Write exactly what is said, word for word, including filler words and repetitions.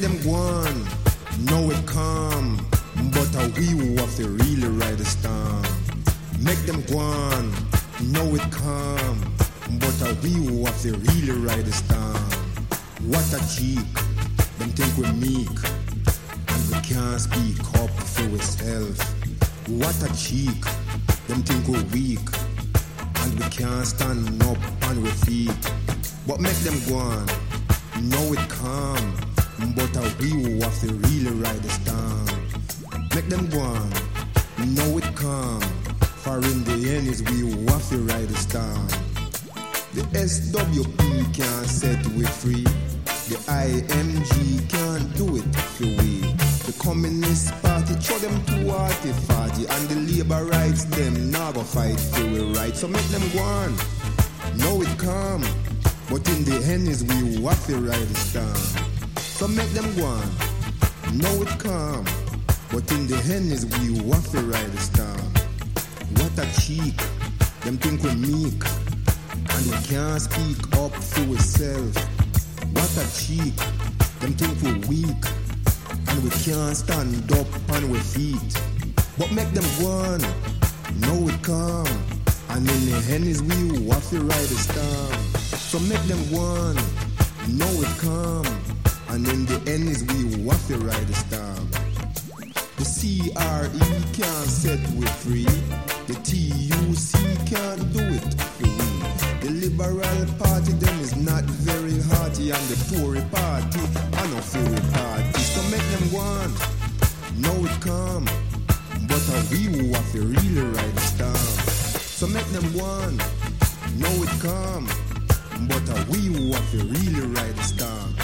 them go on. Now it come, but a we who have to really ride the storm. Make them go on. Now it come, but a we who have to really ride the storm. What a cheek, them think we're meek, and we can't speak up for ourselves. What a cheek, them think we're weak, and we can't stand up on our feet. But make them go on, know it come, but a we who have to really ride the storm. Make them go on, know it come, for in the end is we who have to ride the storm. The S W P can't set we free, the I M G can't do it for we. The Communist Party show them to arty party, and the labor rights them now go fight for we right. So make them go on, know it come, but in the end is we who have to ride the storm. So make them go on, know it come, but in the end is we who have to ride the storm. What a cheek, them think we're meek, and we can't speak up for ourselves. What a cheek, them think we're weak, and we can't stand up on our feet. But make them go on, know it come, and in the end is we who have to ride the storm. So make them go on, know it come, and in the end is we who have to ride the storm. The C R E can't set we free, the T U C can't do it for we. The Liberal Party them is not very hearty, and the Tory Party are not very party. So make them go on, know it come, but a we who have to really ride the storm. So make them go on, know it come, but a we who have to really ride the storm.